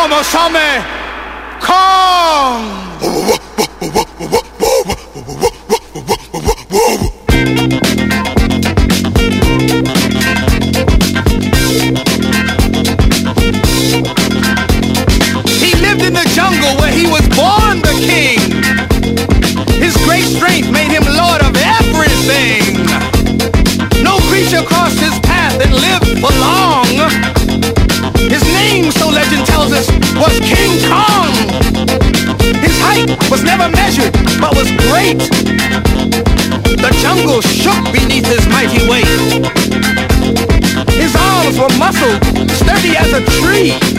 como some Kong. He lived in the jungle where he was born the king. His great strength made him lord of everything. No creature crossed his path and lived for long. His name, so legend tells us, was King Kong. His height was never measured, but was great. The jungle shook beneath his mighty weight. His arms were muscled, sturdy as a tree.